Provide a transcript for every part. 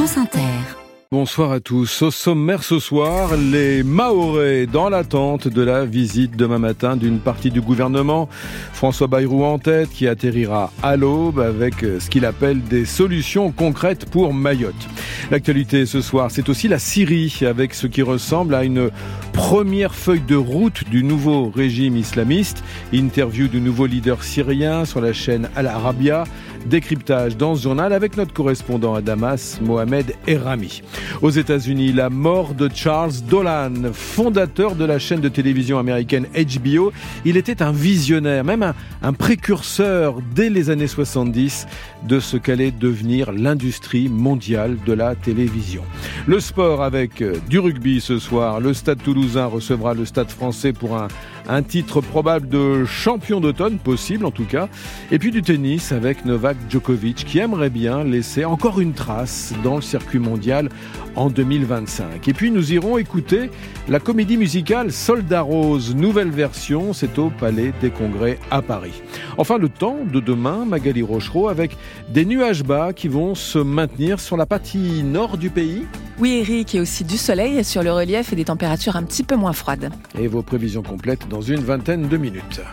France Inter. Bonsoir à tous. Au sommaire ce soir, les Mahorais dans l'attente de la visite demain matin d'une partie du gouvernement. François Bayrou en tête qui atterrira à l'aube avec ce qu'il appelle des solutions concrètes pour Mayotte. L'actualité ce soir, c'est aussi la Syrie avec ce qui ressemble à une première feuille de route du nouveau régime islamiste. Interview du nouveau leader syrien sur la chaîne Al Arabiya. Décryptage dans ce journal avec notre correspondant à Damas, Mohamed Errami. Aux États-Unis, la mort de Charles Dolan, fondateur de la chaîne de télévision américaine HBO. Il était un visionnaire, même un précurseur dès les années 70 de ce qu'allait devenir l'industrie mondiale de la télévision. Le sport avec du rugby ce soir. Le Stade Toulousain recevra le Stade Français pour un titre probable de champion d'automne, possible en tout cas. Et puis du tennis avec Novak Djokovic qui aimerait bien laisser encore une trace dans le circuit mondial en 2025. Et puis nous irons écouter la comédie musicale Soldats Roses, nouvelle version, c'est au Palais des Congrès à Paris. Enfin le temps de demain, Magali Rochereau, avec des nuages bas qui vont se maintenir sur la partie nord du pays. Oui Eric, et aussi du soleil sur le relief et des températures un petit peu moins froides. Et vos prévisions complètes dans une vingtaine de minutes.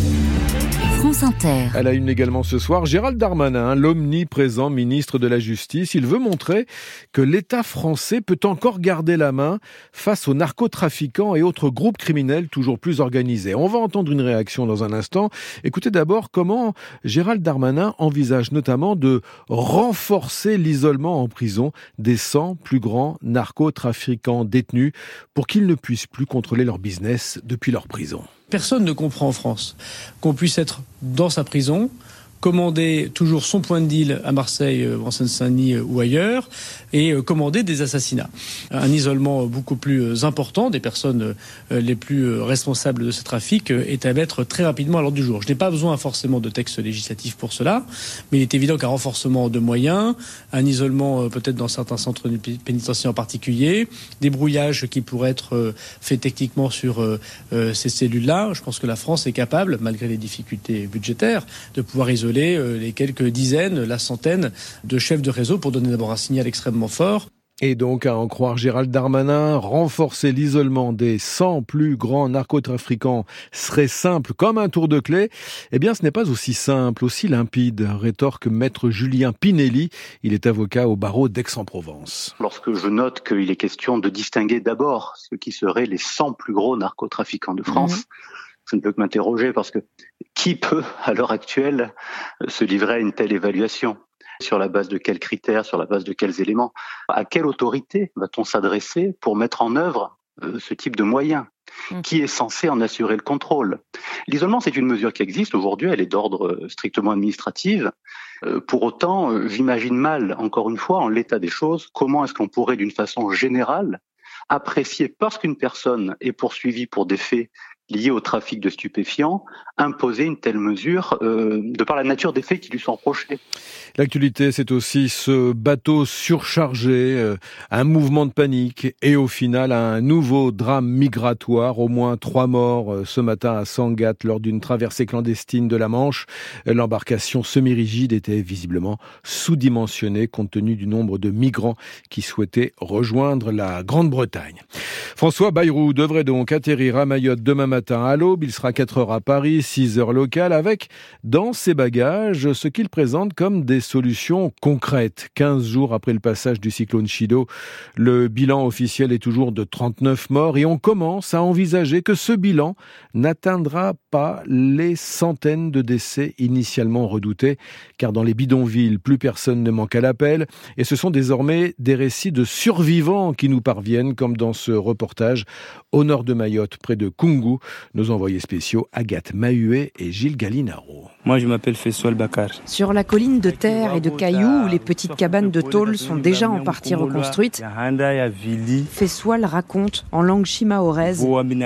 France Inter. À la une également ce soir, Gérald Darmanin, l'omniprésent ministre de la Justice, il veut montrer que l'État français peut encore garder la main face aux narcotrafiquants et autres groupes criminels toujours plus organisés. On va entendre une réaction dans un instant. Écoutez d'abord comment Gérald Darmanin envisage notamment de renforcer l'isolement en prison des 100 plus grands narcotrafiquants détenus pour qu'ils ne puissent plus contrôler leur business depuis leur prison. Personne ne comprend en France qu'on puisse être dans sa prison, commander toujours son point de deal à Marseille, en Seine-Saint-Denis ou ailleurs, et commander des assassinats. Un isolement beaucoup plus important des personnes les plus responsables de ce trafic est à mettre très rapidement à l'ordre du jour. Je n'ai pas besoin forcément de texte législatif pour cela, mais il est évident qu'un renforcement de moyens, un isolement peut-être dans certains centres pénitentiaires en particulier, des brouillages qui pourraient être faits techniquement sur ces cellules-là, je pense que la France est capable, malgré les difficultés budgétaires, de pouvoir isoler les quelques dizaines, la centaine de chefs de réseau pour donner d'abord un signal extrêmement fort. Et donc, à en croire Gérald Darmanin, renforcer l'isolement des 100 plus grands narcotrafiquants serait simple comme un tour de clé. Eh bien, ce n'est pas aussi simple, aussi limpide, rétorque maître Julien Pinelli. Il est avocat au barreau d'Aix-en-Provence. Lorsque je note qu'il est question de distinguer d'abord ce qui seraient les 100 plus gros narcotrafiquants de France, je ne peux que m'interroger parce que qui peut, à l'heure actuelle, se livrer à une telle évaluation ? Sur la base de quels critères, sur la base de quels éléments ? À quelle autorité va-t-on s'adresser pour mettre en œuvre ce type de moyens ? Qui est censé en assurer le contrôle ? L'isolement, c'est une mesure qui existe aujourd'hui, elle est d'ordre strictement administratif. Pour autant, j'imagine mal, encore une fois, en l'état des choses, comment est-ce qu'on pourrait, d'une façon générale, apprécier, parce qu'une personne est poursuivie pour des faits liés au trafic de stupéfiants, imposer une telle mesure de par la nature des faits qui lui sont reprochés. L'actualité, c'est aussi ce bateau surchargé, un mouvement de panique et au final un nouveau drame migratoire. Au moins 3 morts ce matin à Sangatte lors d'une traversée clandestine de la Manche. L'embarcation semi-rigide était visiblement sous-dimensionnée compte tenu du nombre de migrants qui souhaitaient rejoindre la Grande-Bretagne. François Bayrou devrait donc atterrir à Mayotte demain matin à l'aube. Il sera 4h à Paris, 6h local, avec dans ses bagages ce qu'il présente comme des solutions concrètes. 15 jours après le passage du cyclone Chido, le bilan officiel est toujours de 39 morts et on commence à envisager que ce bilan n'atteindra pas les centaines de décès initialement redoutés, car dans les bidonvilles, plus personne ne manque à l'appel et ce sont désormais des récits de survivants qui nous parviennent, comme dans ce reportage au nord de Mayotte, près de Koungou. Nos envoyés spéciaux Agathe Mahuet et Gilles Gallinaro. Moi, je m'appelle Fessoal Bakar. Sur la colline de terre et de cailloux où les petites cabanes de tôle sont déjà en partie reconstruites, Fessoal raconte en langue chimaoraise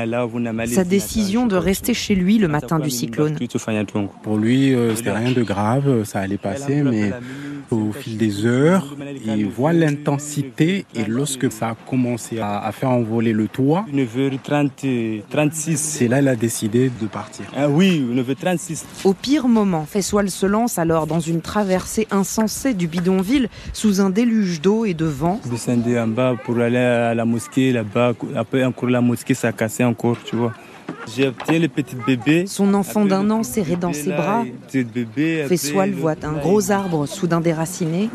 sa décision de rester chez lui le matin du cyclone. Pour lui, c'était rien de grave, ça allait passer, mais au fil des heures, il voit l'intensité et lorsque ça a commencé à faire envoler le toit, 9h36, C'est là qu'il a décidé de partir. Ah oui, le 36. Au pire moment, Fessoal se lance alors dans une traversée insensée du bidonville sous un déluge d'eau et de vent. Je descendais en bas pour aller à la mosquée là-bas. Après encore la mosquée, ça a cassé encore, tu vois. J'ai obtenu le petit bébé. Son enfant d'1 an serré dans ses bras. Fessoal voit un gros arbre soudain déraciné.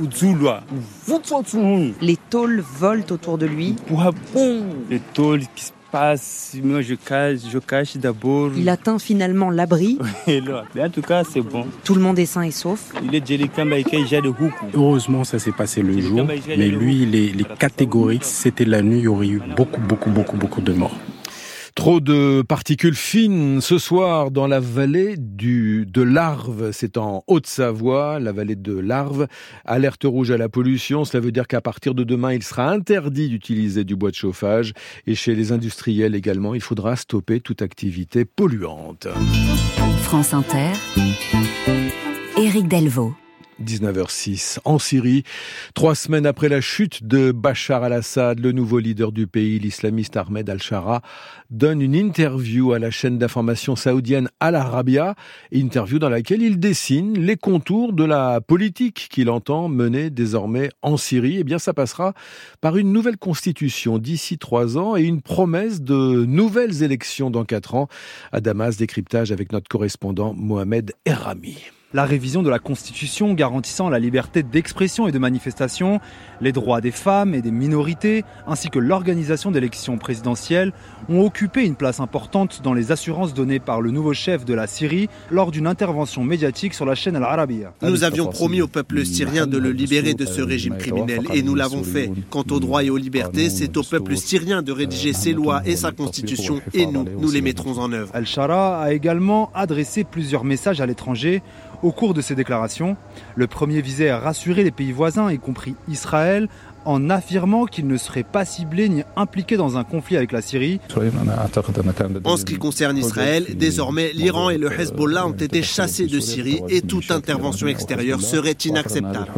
Les tôles volent autour de lui. Les tôles qui se passent, moi je cache d'abord. Il atteint finalement l'abri. Mais en tout cas, c'est bon. Tout le monde est sain et sauf. Heureusement, ça s'est passé le jour. Mais lui, il est catégorique. C'était la nuit, il y aurait eu beaucoup de morts. Trop de particules fines ce soir dans la vallée de l'Arve. C'est en Haute-Savoie, la vallée de l'Arve. Alerte rouge à la pollution. Cela veut dire qu'à partir de demain, il sera interdit d'utiliser du bois de chauffage. Et chez les industriels également, il faudra stopper toute activité polluante. France Inter, Éric Delvaux. 19h06. En Syrie, 3 semaines après la chute de Bachar al-Assad, le nouveau leader du pays, l'islamiste Ahmed al-Shara, donne une interview à la chaîne d'information saoudienne Al Arabiya, interview dans laquelle il dessine les contours de la politique qu'il entend mener désormais en Syrie. Eh bien, ça passera par une nouvelle constitution d'ici 3 ans et une promesse de nouvelles élections dans 4 ans. À Damas, décryptage avec notre correspondant Mohamed Errami. La révision de la Constitution garantissant la liberté d'expression et de manifestation, les droits des femmes et des minorités, ainsi que l'organisation d'élections présidentielles ont occupé une place importante dans les assurances données par le nouveau chef de la Syrie lors d'une intervention médiatique sur la chaîne Al Arabiya. Nous avions promis au peuple syrien de le libérer de ce régime criminel et nous l'avons fait. Quant aux droits et aux libertés, c'est au peuple syrien de rédiger ses lois et sa constitution et nous les mettrons en œuvre. Al-Shara a également adressé plusieurs messages à l'étranger. Au cours de ces déclarations, le premier visait à rassurer les pays voisins, y compris Israël, en affirmant qu'il ne serait pas ciblé ni impliqué dans un conflit avec la Syrie. En ce qui concerne Israël, désormais l'Iran et le Hezbollah ont été chassés de Syrie et toute intervention extérieure serait inacceptable.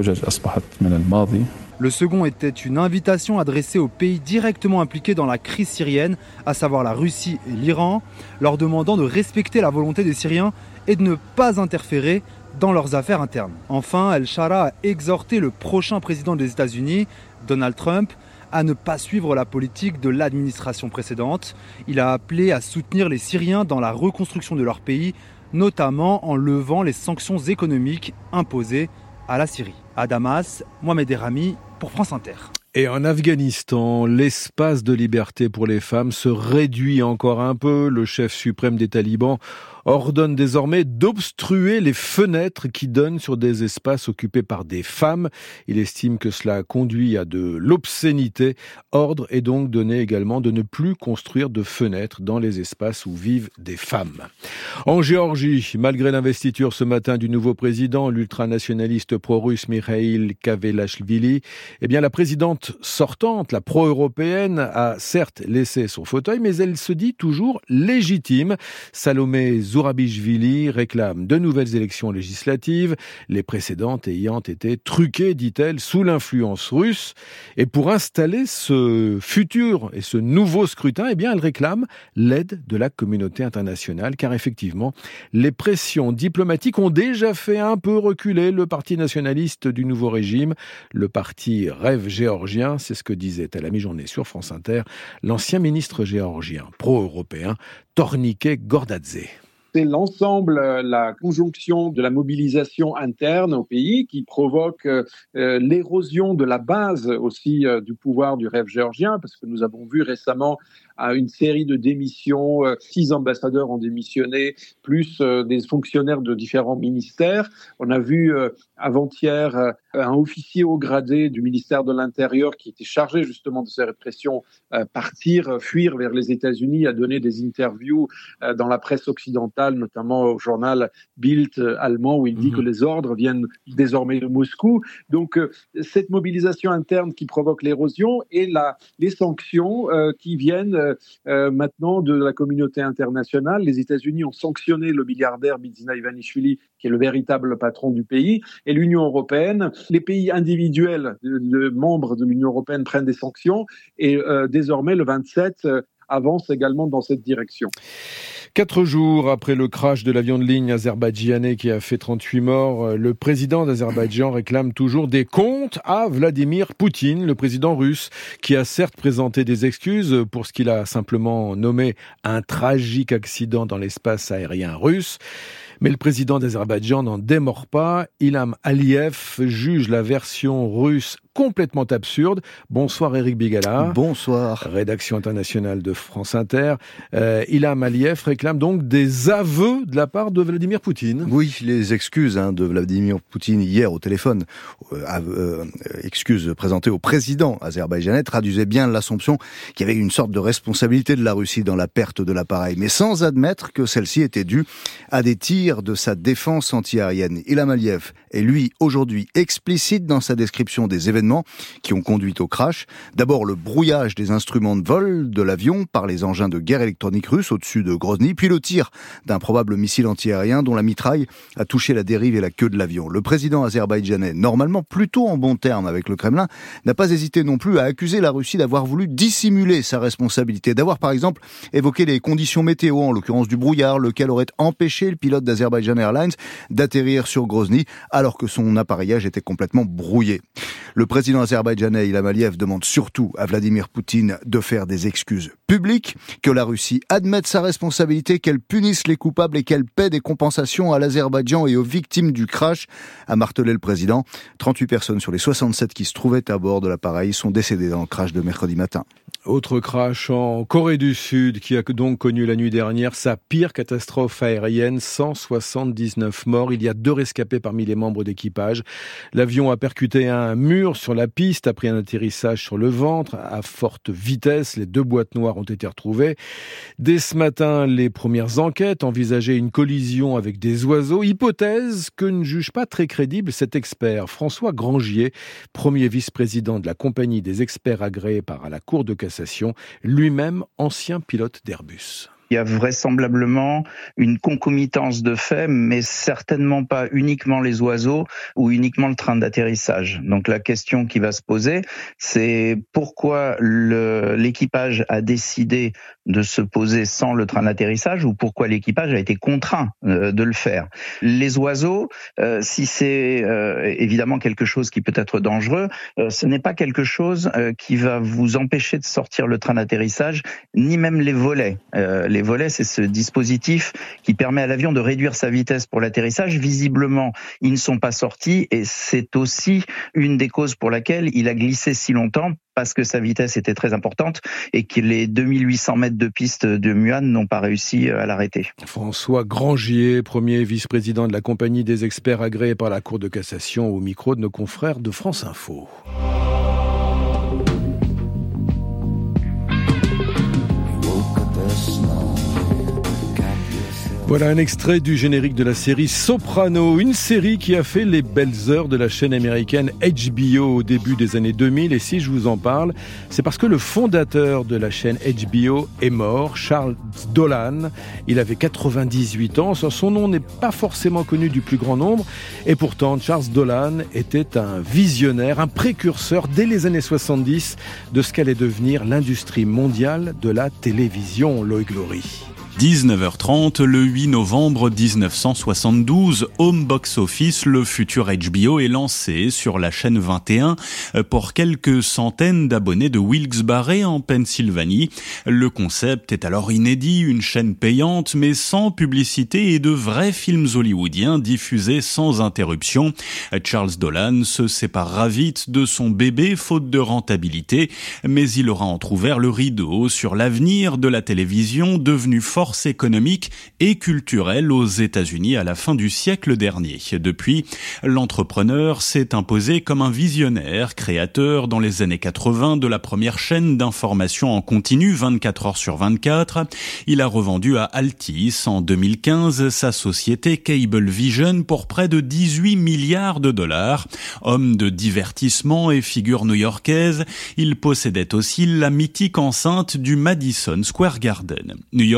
Le second était une invitation adressée aux pays directement impliqués dans la crise syrienne, à savoir la Russie et l'Iran, leur demandant de respecter la volonté des Syriens et de ne pas interférer dans leurs affaires internes. Enfin, Al-Shara a exhorté le prochain président des États-Unis, Donald Trump, à ne pas suivre la politique de l'administration précédente. Il a appelé à soutenir les Syriens dans la reconstruction de leur pays, notamment en levant les sanctions économiques imposées à la Syrie. À Damas, Mohamed Errami pour France Inter. Et en Afghanistan, l'espace de liberté pour les femmes se réduit encore un peu. Le chef suprême des talibans ordonne désormais d'obstruer les fenêtres qui donnent sur des espaces occupés par des femmes. Il estime que cela conduit à de l'obscénité. Ordre est donc donné également de ne plus construire de fenêtres dans les espaces où vivent des femmes. En Géorgie, malgré l'investiture ce matin du nouveau président, l'ultranationaliste pro-russe Mikhail Kavelashvili, eh bien la présidente sortante, la pro-européenne, a certes laissé son fauteuil, mais elle se dit toujours légitime. Salomé Zourabichvili réclame de nouvelles élections législatives, les précédentes ayant été truquées, dit-elle, sous l'influence russe. Et pour installer ce futur et ce nouveau scrutin, eh bien, elle réclame l'aide de la communauté internationale, car effectivement, les pressions diplomatiques ont déjà fait un peu reculer le parti nationaliste du nouveau régime, le parti Rêve géorgien. C'est ce que disait à la mi-journée sur France Inter l'ancien ministre géorgien pro-européen Tornike Gordadze. C'est l'ensemble, la conjonction de la mobilisation interne au pays qui provoque l'érosion de la base aussi du pouvoir du Rêve géorgien, parce que nous avons vu récemment une série de démissions, 6 ambassadeurs ont démissionné, plus des fonctionnaires de différents ministères. On a vu avant-hier un officier haut gradé du ministère de l'Intérieur qui était chargé justement de ces répressions fuir vers les États-Unis, à donner des interviews dans la presse occidentale, notamment au journal Bild allemand, où il dit que les ordres viennent désormais de Moscou. Donc cette mobilisation interne qui provoque l'érosion et les sanctions qui viennent maintenant de la communauté internationale. Les États-Unis ont sanctionné le milliardaire Bidzina Ivanishvili, qui est le véritable patron du pays, et l'Union européenne. Les pays individuels, membres de l'Union européenne, prennent des sanctions, et désormais le 27 avance également dans cette direction. 4 jours après le crash de l'avion de ligne azerbaïdjanais qui a fait 38 morts, le président d'Azerbaïdjan réclame toujours des comptes à Vladimir Poutine, le président russe, qui a certes présenté des excuses pour ce qu'il a simplement nommé un tragique accident dans l'espace aérien russe. Mais le président d'Azerbaïdjan n'en démord pas. Ilham Aliyev juge la version russe complètement absurde. Bonsoir Éric Bigala. Bonsoir. Rédaction internationale de France Inter. Ilham Aliyev réclame donc des aveux de la part de Vladimir Poutine. Oui, les excuses de Vladimir Poutine hier au téléphone, excuses présentées au président azerbaïdjanais, traduisaient bien l'assumption qu'il y avait une sorte de responsabilité de la Russie dans la perte de l'appareil, mais sans admettre que celle-ci était due à des tirs de sa défense antiaérienne. Ilham Aliyev est lui aujourd'hui explicite dans sa description des événements qui ont conduit au crash. D'abord le brouillage des instruments de vol de l'avion par les engins de guerre électroniques russes au-dessus de Grozny, puis le tir d'un probable missile antiaérien dont la mitraille a touché la dérive et la queue de l'avion. Le président azerbaïdjanais, normalement plutôt en bons termes avec le Kremlin, n'a pas hésité non plus à accuser la Russie d'avoir voulu dissimuler sa responsabilité, d'avoir par exemple évoqué les conditions météo, en l'occurrence du brouillard, lequel aurait empêché le pilote d'Azerbaijan Airlines d'atterrir sur Grozny alors que son appareillage était complètement brouillé. Le président azerbaïdjanais Ilham Aliyev demande surtout à Vladimir Poutine de faire des excuses publiques, que la Russie admette sa responsabilité, qu'elle punisse les coupables et qu'elle paie des compensations à l'Azerbaïdjan et aux victimes du crash, a martelé le président. 38 personnes sur les 67 qui se trouvaient à bord de l'appareil sont décédées dans le crash de mercredi matin. Autre crash en Corée du Sud qui a donc connu la nuit dernière sa pire catastrophe aérienne, 179 morts. Il y a 2 rescapés parmi les membres d'équipage. L'avion a percuté un mur sur la piste après un atterrissage sur le ventre à forte vitesse. Les 2 boîtes noires ont été retrouvées. Dès ce matin, les premières enquêtes envisageaient une collision avec des oiseaux, hypothèse que ne juge pas très crédible cet expert. François Grangier, premier vice-président de la compagnie des experts agréés par la Cour de cassation, lui-même ancien pilote d'Airbus. Il y a vraisemblablement une concomitance de faits, mais certainement pas uniquement les oiseaux ou uniquement le train d'atterrissage. Donc la question qui va se poser, c'est pourquoi l'équipage a décidé de se poser sans le train d'atterrissage ou pourquoi l'équipage a été contraint de le faire. Les oiseaux, si c'est évidemment quelque chose qui peut être dangereux, ce n'est pas quelque chose qui va vous empêcher de sortir le train d'atterrissage, ni même les volets. Les volets, c'est ce dispositif qui permet à l'avion de réduire sa vitesse pour l'atterrissage. Visiblement, ils ne sont pas sortis et c'est aussi une des causes pour laquelle il a glissé si longtemps, parce que sa vitesse était très importante et que les 2800 mètres de piste de Muan n'ont pas réussi à l'arrêter. François Grangier, premier vice-président de la compagnie des experts agréés par la Cour de cassation, au micro de nos confrères de France Info. Voilà un extrait du générique de la série Soprano, une série qui a fait les belles heures de la chaîne américaine HBO au début des années 2000. Et si je vous en parle, c'est parce que le fondateur de la chaîne HBO est mort, Charles Dolan. Il avait 98 ans, son nom n'est pas forcément connu du plus grand nombre. Et pourtant, Charles Dolan était un visionnaire, un précurseur dès les années 70 de ce qu'allait devenir l'industrie mondiale de la télévision. Loïc Glory. 19h30, le 8 novembre 1972, Home Box Office, le futur HBO, est lancé sur la chaîne 21 pour quelques centaines d'abonnés de Wilkes-Barre en Pennsylvanie. Le concept est alors inédit, une chaîne payante mais sans publicité et de vrais films hollywoodiens diffusés sans interruption. Charles Dolan se séparera vite de son bébé faute de rentabilité, mais il aura entrouvert le rideau sur l'avenir de la télévision devenue force économique et culturelle aux États-Unis à la fin du siècle dernier. Depuis, l'entrepreneur s'est imposé comme un visionnaire, créateur dans les années 80 de la première chaîne d'information en continu 24 heures sur 24. Il a revendu à Altis en 2015 sa société Cablevision pour près de 18 milliards de dollars. Homme de divertissement et figure new-yorkaise, il possédait aussi la mythique enceinte du Madison Square Garden. New York, Loïc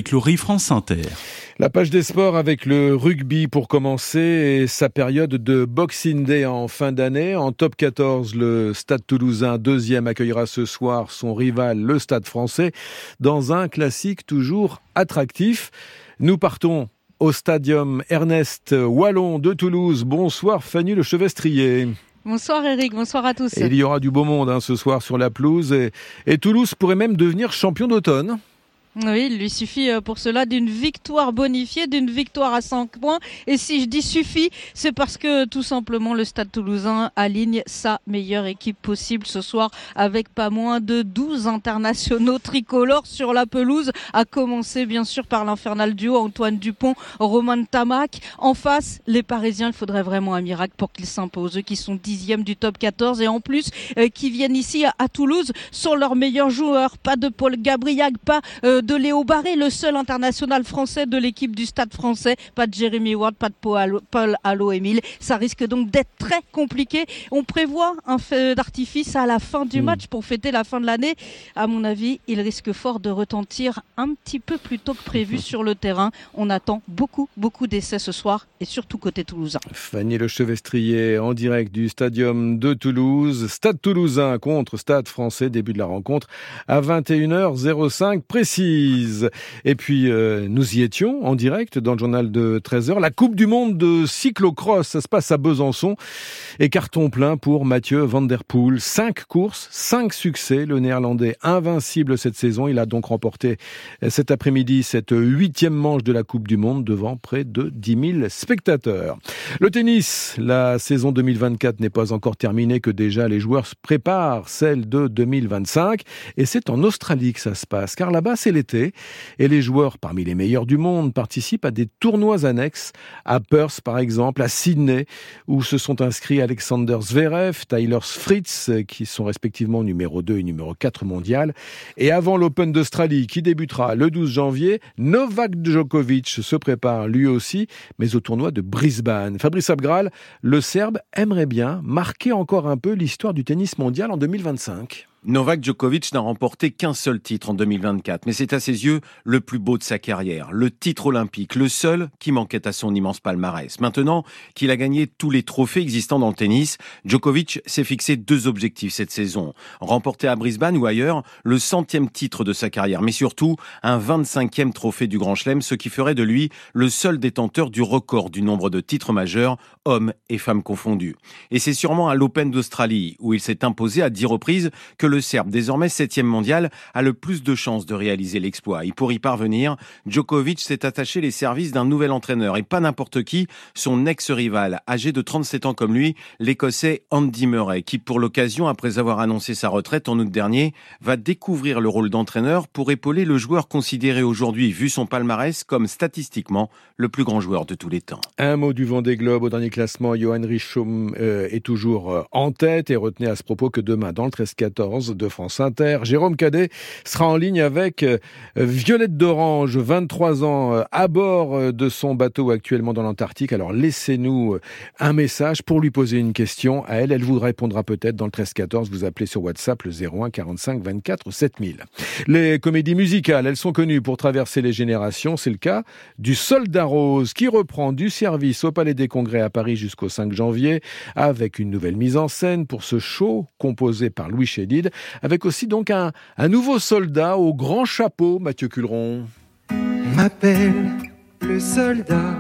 Cloury, France Inter. La page des sports avec le rugby pour commencer et sa période de Boxing Day en fin d'année. En top 14, le Stade Toulousain, deuxième, accueillera ce soir son rival, le Stade Français, dans un classique toujours attractif. Nous partons au stadium Ernest Wallon de Toulouse. Bonsoir Fanny Lechevestrier. Bonsoir Eric, bonsoir à tous. Et il y aura du beau monde ce soir sur la pelouse et Toulouse pourrait même devenir champion d'automne. Oui, il lui suffit pour cela d'une victoire bonifiée, d'une victoire à 5 points. Et si je dis suffit, c'est parce que tout simplement le Stade Toulousain aligne sa meilleure équipe possible ce soir avec pas moins de 12 internationaux tricolores sur la pelouse, à commencer bien sûr par l'infernal duo Antoine Dupont, Romain Ntamack. En face, les Parisiens, il faudrait vraiment un miracle pour qu'ils s'imposent, eux qui sont 10e du top 14 et en plus qui viennent ici à Toulouse sont leurs meilleurs joueurs. Pas de Paul Gabriac, pas de Léo Barré, le seul international français de l'équipe du Stade français. Pas de Jeremy Ward, pas de Paul Allo-Émile. Ça risque donc d'être très compliqué. On prévoit un feu d'artifice à la fin du match pour fêter la fin de l'année. À mon avis, il risque fort de retentir un petit peu plus tôt que prévu sur le terrain. On attend beaucoup d'essais ce soir et surtout côté toulousain. Fanny Lechevestrier en direct du Stadium de Toulouse. Stade Toulousain contre Stade Français. Début de la rencontre à 21h05 précis. Et puis, nous y étions en direct dans le journal de 13h. La Coupe du Monde de cyclocross, ça se passe à Besançon. Et carton plein pour Mathieu Van Der Poel. 5 courses, 5 succès. Le Néerlandais invincible cette saison. Il a donc remporté cet après-midi cette 8e manche de la Coupe du Monde devant près de 10 000 spectateurs. Le tennis, la saison 2024 n'est pas encore terminée que déjà les joueurs se préparent celle de 2025. Et c'est en Australie que ça se passe, car là-bas, c'est l'été. Et les joueurs parmi les meilleurs du monde participent à des tournois annexes, à Perth par exemple, à Sydney, où se sont inscrits Alexander Zverev, Tyler Fritz, qui sont respectivement numéro 2 et numéro 4 mondial. Et avant l'Open d'Australie, qui débutera le 12 janvier, Novak Djokovic se prépare lui aussi, mais au tournoi de Brisbane. Fabrice Abgral, le Serbe aimerait bien marquer encore un peu l'histoire du tennis mondial en 2025. Novak Djokovic n'a remporté qu'un seul titre en 2024, mais c'est à ses yeux le plus beau de sa carrière. Le titre olympique, le seul qui manquait à son immense palmarès. Maintenant qu'il a gagné tous les trophées existants dans le tennis, Djokovic s'est fixé 2 objectifs cette saison. Remporter à Brisbane ou ailleurs le 100e titre de sa carrière, mais surtout un 25e trophée du Grand Chelem, ce qui ferait de lui le seul détenteur du record du nombre de titres majeurs, hommes et femmes confondus. Et c'est sûrement à l'Open d'Australie, où il s'est imposé à 10 reprises, que le Serbe, désormais 7e mondial, a le plus de chances de réaliser l'exploit. Et pour y parvenir, Djokovic s'est attaché les services d'un nouvel entraîneur, et pas n'importe qui, son ex-rival, âgé de 37 ans comme lui, l'Écossais Andy Murray, qui pour l'occasion, après avoir annoncé sa retraite en août dernier, va découvrir le rôle d'entraîneur pour épauler le joueur considéré aujourd'hui, vu son palmarès, comme statistiquement le plus grand joueur de tous les temps. Un mot du Vendée Globe au dernier classement. Johan Richomme est toujours en tête et retenez à ce propos que demain, dans le 13-14 de France Inter, Jérôme Cadet sera en ligne avec Violette d'Orange, 23 ans, à bord de son bateau actuellement dans l'Antarctique. Alors laissez-nous un message pour lui poser une question à elle. Elle vous répondra peut-être dans le 13-14. Vous appelez sur WhatsApp le 01 45 24 7000. Les comédies musicales, elles sont connues pour traverser les générations. C'est le cas du Soldat Rose qui reprend du service au Palais des Congrès à Paris jusqu'au 5 janvier avec une nouvelle mise en scène pour ce show composé par Louis Chédid, avec aussi donc un nouveau soldat au grand chapeau, Mathieu Culeron. On m'appelle le soldat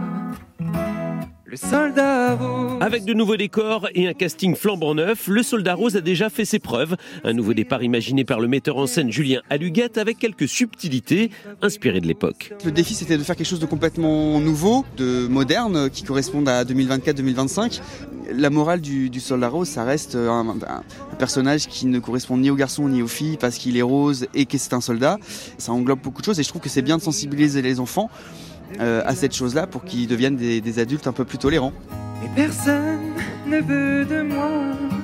rose. Avec de nouveaux décors et un casting flambant neuf, le Soldat Rose a déjà fait ses preuves. Un nouveau départ imaginé par le metteur en scène Julien Aluguette avec quelques subtilités inspirées de l'époque. Le défi, c'était de faire quelque chose de complètement nouveau, de moderne, qui corresponde à 2024-2025. La morale du Soldat Rose, ça reste un personnage qui ne correspond ni aux garçons ni aux filles parce qu'il est rose et que c'est un soldat. Ça englobe beaucoup de choses et je trouve que c'est bien de sensibiliser les enfants à cette chose-là pour qu'ils deviennent des adultes un peu plus tolérants. Et personne ne veut de moi.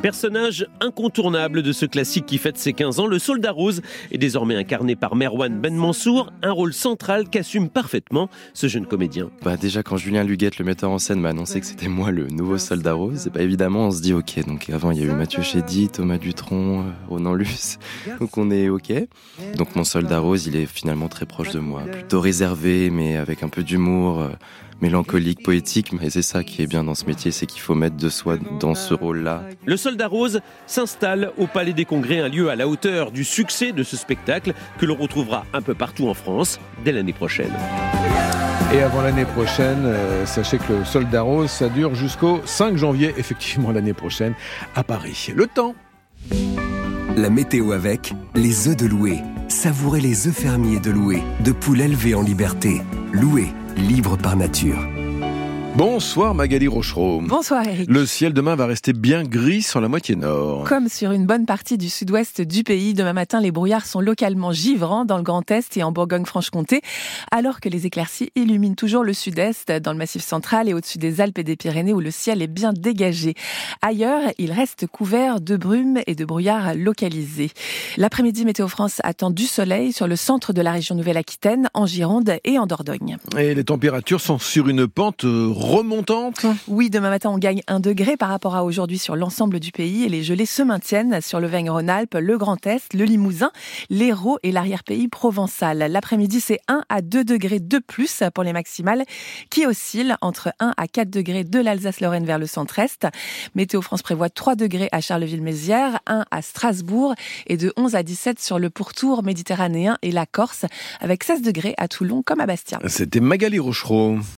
Personnage incontournable de ce classique qui fête ses 15 ans, le Soldat Rose est désormais incarné par Merwan Ben Mansour, un rôle central qu'assume parfaitement ce jeune comédien. Déjà quand Julien Luguette, le metteur en scène, m'a annoncé que c'était moi le nouveau Soldat Rose, évidemment on se dit ok. Donc avant il y a eu Mathieu Chédid, Thomas Dutronc, Ronan Luce, donc on est ok. Donc mon Soldat Rose il est finalement très proche de moi, plutôt réservé mais avec un peu d'humour, mélancolique, poétique, mais c'est ça qui est bien dans ce métier, c'est qu'il faut mettre de soi dans ce rôle-là. Le Soldat Rose s'installe au Palais des Congrès, un lieu à la hauteur du succès de ce spectacle que l'on retrouvera un peu partout en France dès l'année prochaine. Et avant l'année prochaine, sachez que le Soldat Rose, ça dure jusqu'au 5 janvier, effectivement l'année prochaine, à Paris. Le temps. La météo avec les œufs de Loué. Savourez les œufs fermiers de Loué, de poules élevées en liberté. Loué, libre par nature. Bonsoir Magali Rochereau. Bonsoir Eric. Le ciel demain va rester bien gris sur la moitié nord. Comme sur une bonne partie du sud-ouest du pays, demain matin, les brouillards sont localement givrants dans le Grand Est et en Bourgogne-Franche-Comté, alors que les éclaircies illuminent toujours le sud-est, dans le Massif central et au-dessus des Alpes et des Pyrénées où le ciel est bien dégagé. Ailleurs, il reste couvert de brumes et de brouillards localisés. L'après-midi, Météo France attend du soleil sur le centre de la région Nouvelle-Aquitaine, en Gironde et en Dordogne. Et les températures sont sur une pente remontante. Oui, demain matin, on gagne 1 degré par rapport à aujourd'hui sur l'ensemble du pays et les gelées se maintiennent sur l'Auvergne-Rhône-Alpes, le Grand Est, le Limousin, l'Hérault et l'arrière-pays provençal. L'après-midi, c'est 1 à 2 degrés de plus pour les maximales qui oscillent entre 1 à 4 degrés de l'Alsace-Lorraine vers le centre-est. Météo France prévoit 3 degrés à Charleville-Mézières, 1 à Strasbourg et de 11 à 17 sur le pourtour méditerranéen et la Corse, avec 16 degrés à Toulon comme à Bastia. C'était Magali Rochereau.